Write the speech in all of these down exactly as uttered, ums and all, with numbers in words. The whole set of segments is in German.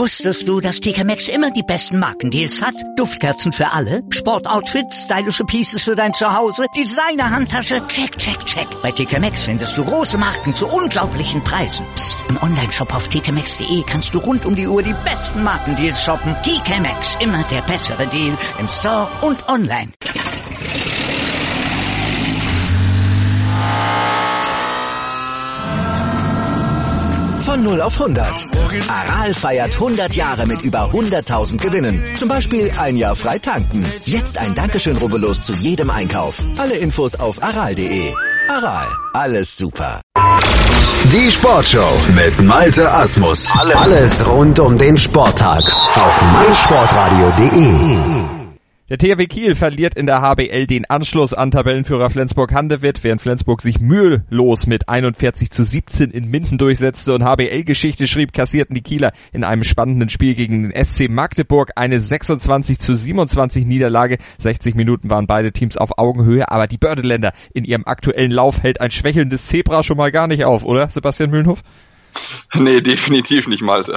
Wusstest du, dass T K Maxx immer die besten Markendeals hat? Duftkerzen für alle, Sportoutfits, stylische Pieces für dein Zuhause, Designer-Handtasche, check, check, check. Bei T K Maxx findest du große Marken zu unglaublichen Preisen. Psst. Im Onlineshop auf t k maxx punkt de kannst du rund um die Uhr die besten Markendeals shoppen. T K Maxx, immer der bessere Deal im Store und online. Von null auf hundert. Aral feiert hundert Jahre mit über hunderttausend Gewinnen. Zum Beispiel ein Jahr frei tanken. Jetzt ein Dankeschön, rubbellos zu jedem Einkauf. Alle Infos auf aral punkt de. Aral, alles super. Die Sportshow mit Malte Asmus. Alles rund um den Sporttag auf meinsportradio punkt de. Der T H W Kiel verliert in der H B L den Anschluss an Tabellenführer Flensburg-Handewitt, während Flensburg sich mühelos mit einundvierzig zu siebzehn in Minden durchsetzte und H B L-Geschichte schrieb, kassierten die Kieler in einem spannenden Spiel gegen den S C Magdeburg eine sechsundzwanzig zu siebenundzwanzig Niederlage. sechzig Minuten waren beide Teams auf Augenhöhe, aber die Bördeländer in ihrem aktuellen Lauf hält ein schwächelndes Zebra schon mal gar nicht auf, oder Sebastian Mühlenhof? Nee, definitiv nicht, Malte.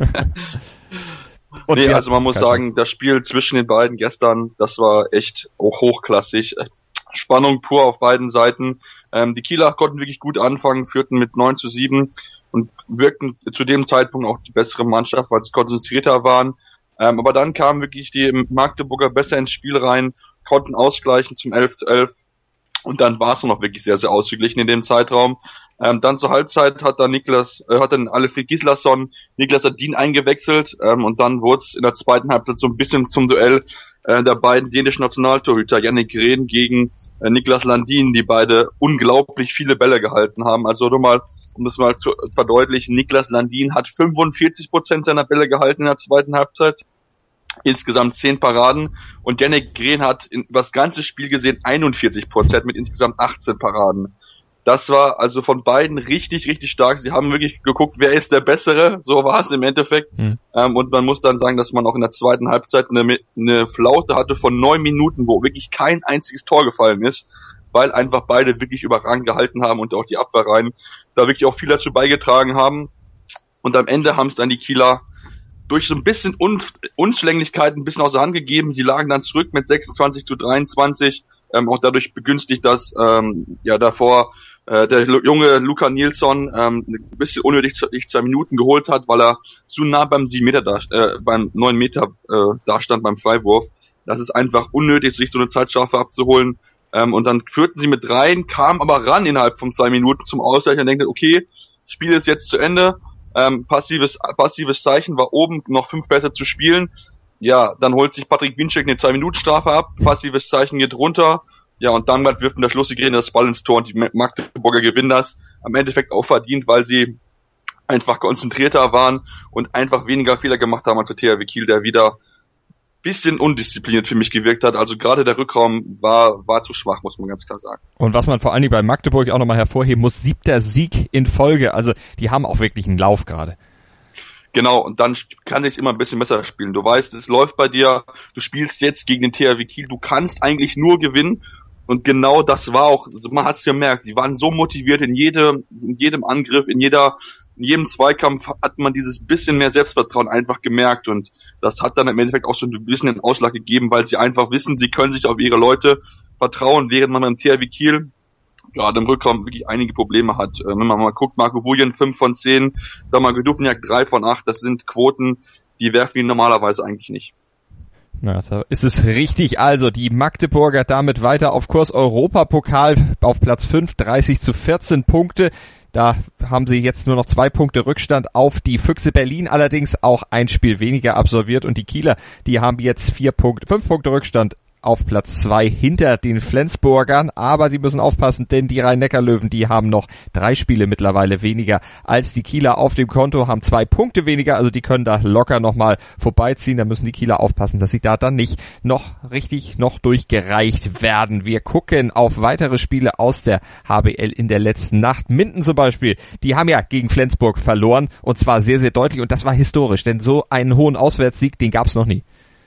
Und nee, also man muss sagen, Chance. Das Spiel zwischen den beiden gestern, das war echt auch hochklassig. Spannung pur auf beiden Seiten. Ähm, die Kieler konnten wirklich gut anfangen, führten mit neun zu sieben und wirkten zu dem Zeitpunkt auch die bessere Mannschaft, weil sie konzentrierter waren. Ähm, aber dann kamen wirklich die Magdeburger besser ins Spiel rein, konnten ausgleichen zum elf zu elf. Und dann war es noch wirklich sehr, sehr ausgeglichen in dem Zeitraum. Ähm, dann zur Halbzeit hat dann Niklas, äh, hat dann Alfred Gislason Niklas Adin eingewechselt, ähm, und dann wurde es in der zweiten Halbzeit so ein bisschen zum Duell äh, der beiden dänischen Nationaltorhüter, Jannik Rehn gegen äh, Niklas Landin, die beide unglaublich viele Bälle gehalten haben. Also nur mal, um das mal zu verdeutlichen, Niklas Landin hat fünfundvierzig Prozent seiner Bälle gehalten in der zweiten Halbzeit. Insgesamt zehn Paraden und Jannik Rehn hat in, über das ganze Spiel gesehen einundvierzig Prozent mit insgesamt achtzehn Paraden. Das war also von beiden richtig, richtig stark. Sie haben wirklich geguckt, wer ist der Bessere, so war es im Endeffekt. Mhm. Ähm, und man muss dann sagen, dass man auch in der zweiten Halbzeit eine, eine Flaute hatte von neun Minuten, wo wirklich kein einziges Tor gefallen ist, weil einfach beide wirklich überragend gehalten haben und auch die Abwehrreihen da wirklich auch viel dazu beigetragen haben. Und am Ende haben es dann die Kieler durch so ein bisschen Un- Unzulänglichkeiten ein bisschen aus der Hand gegeben. Sie lagen dann zurück mit sechsundzwanzig zu dreiundzwanzig, ähm, auch dadurch begünstigt, dass ähm, ja davor äh, der junge Luca Nilsson ähm, ein bisschen unnötig zwei Minuten geholt hat, weil er zu nah beim sieben Meter da, äh, beim neun Meter äh, da stand beim Freiwurf. Das ist einfach unnötig, sich so eine Zeitstrafe abzuholen. Ähm, und dann führten sie mit rein, kamen aber ran innerhalb von zwei Minuten zum Ausgleich und denken, okay, das Spiel ist jetzt zu Ende. Ähm, passives, passives Zeichen war oben noch fünf besser zu spielen. Ja, dann holt sich Patrick Winczek eine zwei Minuten Strafe ab. Passives Zeichen geht runter. Ja, und dann wirft der Schlussgegner das Ball ins Tor und die Magdeburger gewinnen das. Am Endeffekt auch verdient, weil sie einfach konzentrierter waren und einfach weniger Fehler gemacht haben als der T H W Kiel, der wieder bisschen undiszipliniert für mich gewirkt hat. Also gerade der Rückraum war war zu schwach, muss man ganz klar sagen. Und was man vor allen Dingen bei Magdeburg auch nochmal hervorheben muss, siebter Sieg in Folge. Also die haben auch wirklich einen Lauf gerade. Genau, und dann kann ich immer ein bisschen besser spielen. Du weißt, es läuft bei dir, du spielst jetzt gegen den T H W Kiel, du kannst eigentlich nur gewinnen. Und genau das war auch, man hat es gemerkt, die waren so motiviert in jedem, in jedem Angriff, in jeder in jedem Zweikampf hat man dieses bisschen mehr Selbstvertrauen einfach gemerkt und das hat dann im Endeffekt auch so ein bisschen einen Ausschlag gegeben, weil sie einfach wissen, sie können sich auf ihre Leute vertrauen, während man beim T H W Kiel gerade im Rückraum wirklich einige Probleme hat. Wenn man mal guckt, Marco Vujen fünf von zehn, Damar Dufniak drei von acht, das sind Quoten, die werfen ihn normalerweise eigentlich nicht. Na, da ist es richtig. Also die Magdeburger damit weiter auf Kurs Europapokal auf Platz fünf, dreißig zu vierzehn Punkte. Da haben sie jetzt nur noch zwei Punkte Rückstand auf die Füchse Berlin, allerdings auch ein Spiel weniger absolviert und die Kieler, die haben jetzt vier Punkte, fünf Punkte Rückstand auf Platz zwei hinter den Flensburgern, aber sie müssen aufpassen, denn die Rhein-Neckar-Löwen, die haben noch drei Spiele mittlerweile weniger als die Kieler auf dem Konto, haben zwei Punkte weniger, also die können da locker nochmal vorbeiziehen, da müssen die Kieler aufpassen, dass sie da dann nicht noch richtig noch durchgereicht werden. Wir gucken auf weitere Spiele aus der H B L in der letzten Nacht. Minden zum Beispiel, die haben ja gegen Flensburg verloren und zwar sehr, sehr deutlich und das war historisch, denn so einen hohen Auswärtssieg, den gab es noch nie.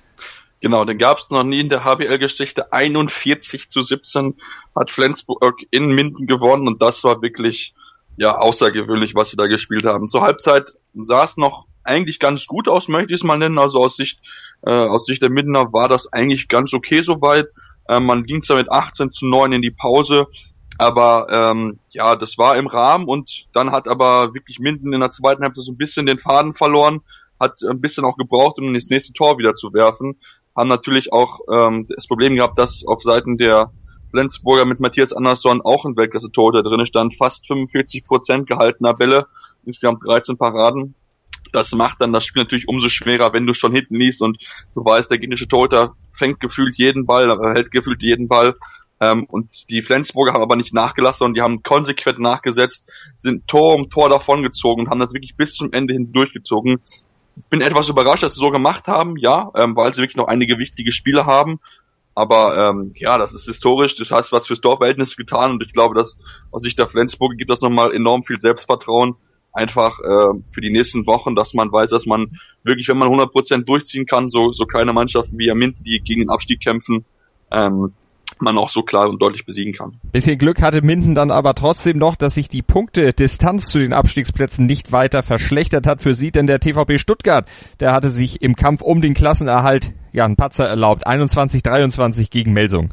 Genau, den gab es noch nie in der H B L-Geschichte. einundvierzig zu siebzehn hat Flensburg in Minden gewonnen und das war wirklich ja außergewöhnlich, was sie da gespielt haben. Zur Halbzeit sah es noch eigentlich ganz gut aus, möchte ich es mal nennen. Also aus Sicht, äh, aus Sicht der Mindener war das eigentlich ganz okay soweit. Ähm, man ging zwar mit achtzehn zu neun in die Pause, aber ähm, ja, das war im Rahmen und dann hat aber wirklich Minden in der zweiten Halbzeit so ein bisschen den Faden verloren, hat ein bisschen auch gebraucht, um das nächste Tor wieder zu werfen. Haben natürlich auch ähm, das Problem gehabt, dass auf Seiten der Flensburger mit Matthias Andersson auch ein Weltklasse-Torhüter drin stand, fast fünfundvierzig Prozent gehaltener Bälle, insgesamt dreizehn Paraden. Das macht dann das Spiel natürlich umso schwerer, wenn du schon hinten liegst und du weißt, der gegnerische Torhüter fängt gefühlt jeden Ball, hält gefühlt jeden Ball. Ähm, und die Flensburger haben aber nicht nachgelassen, sondern die haben konsequent nachgesetzt, sind Tor um Tor davongezogen und haben das wirklich bis zum Ende hin durchgezogen. Bin etwas überrascht, dass sie so gemacht haben, ja, ähm, weil sie wirklich noch einige wichtige Spiele haben. Aber ähm, ja, das ist historisch, das heißt was fürs Torverhältnis getan und ich glaube, dass aus Sicht der Flensburger gibt das nochmal enorm viel Selbstvertrauen, einfach äh, für die nächsten Wochen, dass man weiß, dass man wirklich, wenn man hundert Prozent durchziehen kann, so so kleine Mannschaften wie Minden, die gegen den Abstieg kämpfen, ähm, man auch so klar und deutlich besiegen kann. Bisschen Glück hatte Minden dann aber trotzdem noch, dass sich die Punkte-Distanz zu den Abstiegsplätzen nicht weiter verschlechtert hat für sie, denn der T V B Stuttgart, der hatte sich im Kampf um den Klassenerhalt ja einen Patzer erlaubt, einundzwanzig dreiundzwanzig gegen Melsung.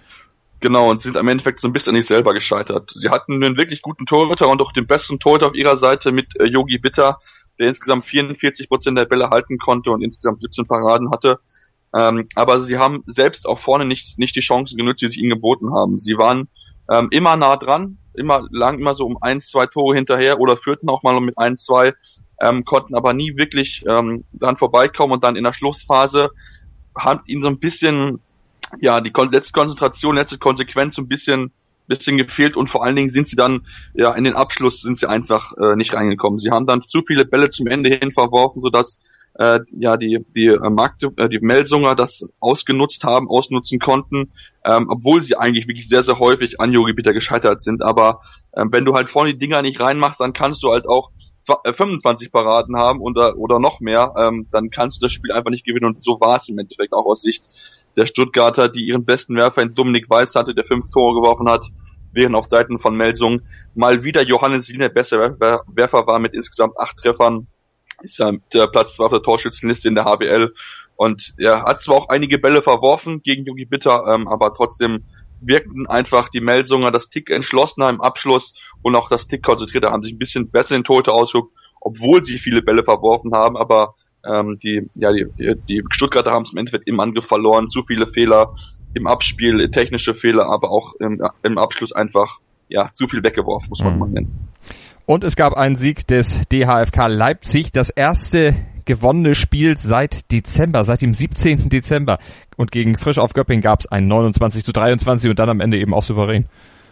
Genau, und sind am Endeffekt so ein bisschen an sich selber gescheitert. Sie hatten einen wirklich guten Torhüter und auch den besseren Torhüter auf ihrer Seite mit Yogi äh, Bitter, der insgesamt vierundvierzig Prozent der Bälle halten konnte und insgesamt siebzehn Paraden hatte. Ähm, aber sie haben selbst auch vorne nicht nicht die Chancen genutzt, die sich ihnen geboten haben. Sie waren ähm, immer nah dran, immer lang immer so um eins, zwei Tore hinterher oder führten auch mal mit eins, zwei, ähm, konnten aber nie wirklich ähm, dran vorbeikommen und dann in der Schlussphase hat ihnen so ein bisschen, ja, die letzte Konzentration, letzte Konsequenz so ein bisschen bisschen gefehlt und vor allen Dingen sind sie dann, ja, in den Abschluss sind sie einfach äh, nicht reingekommen. Sie haben dann zu viele Bälle zum Ende hin verworfen, sodass äh, ja die die äh, Magde, äh, die Melsunger das ausgenutzt haben, ausnutzen konnten, ähm, obwohl sie eigentlich wirklich sehr sehr häufig an Yogi Bitter gescheitert sind. Aber ähm, wenn du halt vorne die Dinger nicht reinmachst, dann kannst du halt auch fünfundzwanzig Paraden haben oder oder noch mehr, ähm, dann kannst du das Spiel einfach nicht gewinnen und so war es im Endeffekt auch aus Sicht der Stuttgarter, die ihren besten Werfer in Dominik Weiß hatte, der fünf Tore geworfen hat, während auf Seiten von Melsung mal wieder Johannes Lien der beste Werfer war mit insgesamt acht Treffern, ist ja der Platz zwei auf der Torschützenliste in der H B L und er hat zwar auch einige Bälle verworfen gegen Yogi Bitter, ähm, aber trotzdem wirkten einfach die Melsunger das Tick entschlossener im Abschluss und auch das Tick konzentrierter, haben sich ein bisschen besser in den Torhüter ausgeguckt, obwohl sie viele Bälle verworfen haben, aber ähm, die ja die, die Stuttgarter haben es im Endeffekt im Angriff verloren, zu viele Fehler im Abspiel, technische Fehler, aber auch im, im Abschluss einfach ja zu viel weggeworfen, muss man mhm. mal nennen. Und es gab einen Sieg des D H F K Leipzig, das erste gewonnene Spiel seit Dezember, seit dem siebzehnten Dezember. Und gegen Frisch auf Göppingen gab es ein neunundzwanzig zu dreiundzwanzig und dann am Ende eben auch souverän.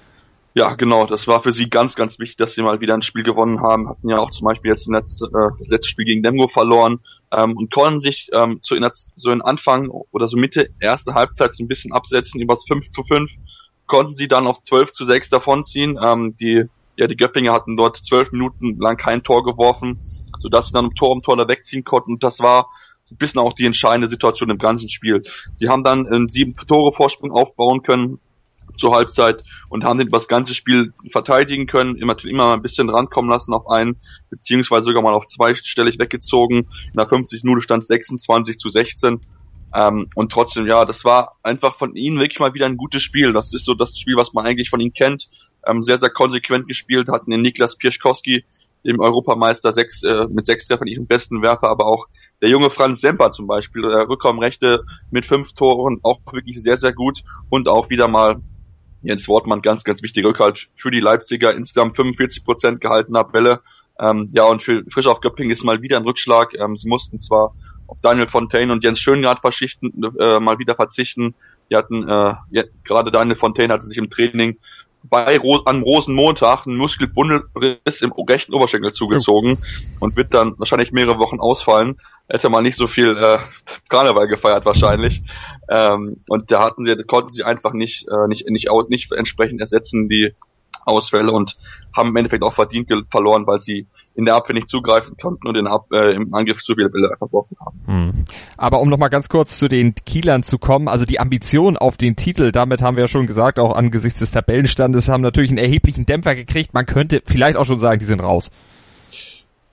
Ja, genau, das war für sie ganz, ganz wichtig, dass sie mal wieder ein Spiel gewonnen haben. Hatten ja auch zum Beispiel jetzt das letzte Spiel gegen Lemgo verloren ähm, und konnten sich ähm, so, in der, so in Anfang oder so Mitte erste Halbzeit so ein bisschen absetzen. Über das fünf zu fünf konnten sie dann auf zwölf zu sechs davonziehen. Ähm, die Ja, die Göppinger hatten dort zwölf Minuten lang kein Tor geworfen, sodass sie dann um Tor um Tor da wegziehen konnten. Und das war ein bisschen auch die entscheidende Situation im ganzen Spiel. Sie haben dann einen sieben Tore Vorsprung aufbauen können zur Halbzeit und haben den über das ganze Spiel verteidigen können, immer, immer mal ein bisschen rankommen lassen auf einen, beziehungsweise sogar mal auf zweistellig weggezogen. In der fünfzigsten Minute stand sechsundzwanzig zu sechzehn. Ähm, und trotzdem, ja, das war einfach von ihnen wirklich mal wieder ein gutes Spiel. Das ist so das Spiel, was man eigentlich von ihnen kennt. Ähm, sehr, sehr konsequent gespielt, hatten den Niklas Pieszkowski, dem Europameister, sechs, äh, mit sechs Treffern ihren besten Werfer, aber auch der junge Franz Semper zum Beispiel, der Rückraumrechte mit fünf Toren, auch wirklich sehr, sehr gut und auch wieder mal Jens Wortmann, ganz, ganz wichtiger Rückhalt für die Leipziger, insgesamt fünfundvierzig Prozent gehaltener Bälle. Ähm, ja, und für Frisch auf Göppingen ist mal wieder ein Rückschlag. Ähm, sie mussten zwar auf Daniel Fontaine und Jens Schöngard verschichten, äh, mal wieder verzichten. Die hatten, äh, ja, gerade Daniel Fontaine hatte sich im Training bei Ro- am Rosenmontag einen Muskelbundelriss im rechten Oberschenkel zugezogen und wird dann wahrscheinlich mehrere Wochen ausfallen. Hätte mal nicht so viel äh, Karneval gefeiert wahrscheinlich. Ähm, und da hatten sie, konnten sie einfach nicht, äh, nicht, nicht, nicht entsprechend ersetzen, die Ausfälle, und haben im Endeffekt auch verdient ge- verloren, weil sie in der Abwehr nicht zugreifen konnten und in Ab- äh, im Angriff zu viele Bälle verworfen haben. Hm. Aber um nochmal ganz kurz zu den Kielern zu kommen, also die Ambition auf den Titel, damit haben wir ja schon gesagt, auch angesichts des Tabellenstandes, haben natürlich einen erheblichen Dämpfer gekriegt. Man könnte vielleicht auch schon sagen, die sind raus.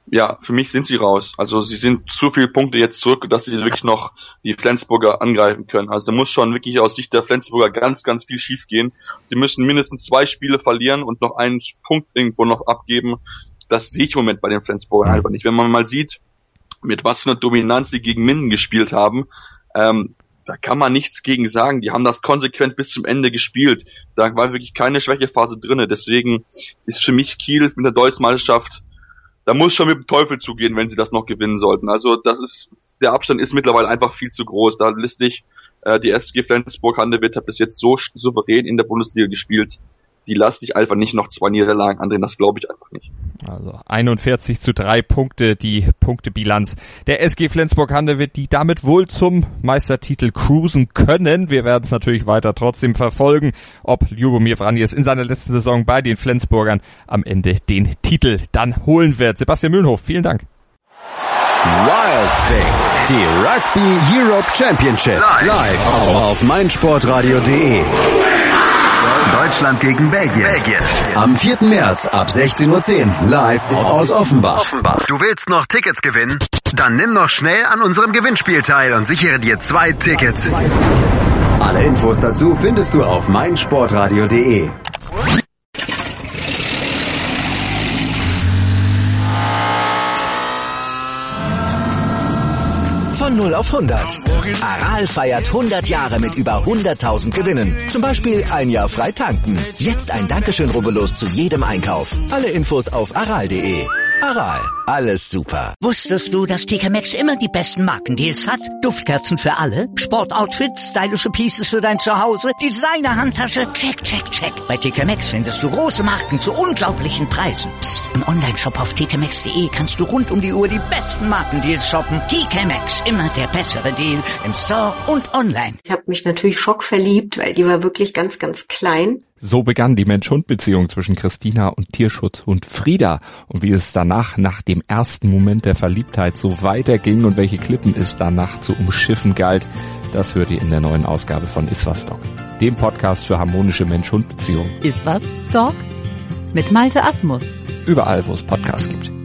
ja, für mich sind sie raus. Also sie sind zu viele Punkte jetzt zurück, dass sie wirklich noch die Flensburger angreifen können. Also da muss schon wirklich aus Sicht der Flensburger ganz, ganz viel schief gehen. Sie müssen mindestens zwei Spiele verlieren und noch einen Punkt irgendwo noch abgeben. Das sehe ich im Moment bei den Flensburgern einfach nicht. Wenn man mal sieht, mit was für einer Dominanz sie gegen Minden gespielt haben, ähm, da kann man nichts gegen sagen. Die haben das konsequent bis zum Ende gespielt. Da war wirklich keine Schwächephase drinne. Deswegen ist für mich Kiel mit der Deutschmeisterschaft, da muss schon mit dem Teufel zugehen, wenn sie das noch gewinnen sollten. Also das ist, der Abstand ist mittlerweile einfach viel zu groß. Da lässt sich äh, die S G Flensburg-Handewitt hat bis jetzt so souverän in der Bundesliga gespielt. Die lassen sich einfach nicht noch zwei Niederlagen andrehen, das glaube ich einfach nicht. Also einundvierzig zu drei Punkte, die Punktebilanz der S G Flensburg-Handewitt, die damit wohl zum Meistertitel cruisen können. Wir werden es natürlich weiter trotzdem verfolgen, ob Ljubomir Vranjes in seiner letzten Saison bei den Flensburgern am Ende den Titel dann holen wird. Sebastian Mühlenhof, vielen Dank. Wild Thing, die Rugby Europe Championship, live auf meinsportradio punkt de. Deutschland gegen Belgien. Belgien. Am vierten März ab sechzehn Uhr zehn live aus Offenbach. Offenbach. Du willst noch Tickets gewinnen? Dann nimm noch schnell an unserem Gewinnspiel teil und sichere dir zwei Tickets. Alle Infos dazu findest du auf meinsportradio punkt de. Von null auf hundert. Aral feiert hundert Jahre mit über hunderttausend Gewinnen. Zum Beispiel ein Jahr frei tanken. Jetzt ein Dankeschön, rubbellos zu jedem Einkauf. Alle Infos auf aral punkt de. Aral, alles super. Wusstest du, dass T K Maxx immer die besten Markendeals hat? Duftkerzen für alle, Sportoutfits, stylische Pieces für dein Zuhause, Designer-Handtasche, check, check, check. Bei T K Maxx findest du große Marken zu unglaublichen Preisen. Psst. Im Onlineshop auf t k maxx punkt de kannst du rund um die Uhr die besten Markendeals shoppen. T K Maxx, immer der bessere Deal im Store und online. Ich habe mich natürlich schockverliebt, weil die war wirklich ganz, ganz klein. So begann die Mensch-Hund-Beziehung zwischen Christina und Tierschutzhund Frieda. Und wie es danach, nach dem ersten Moment der Verliebtheit, so weiterging und welche Klippen es danach zu umschiffen galt, das hört ihr in der neuen Ausgabe von Iswas Dog, dem Podcast für harmonische Mensch-Hund-Beziehungen. Iswas Dog? Mit Malte Asmus. Überall, wo es Podcasts gibt.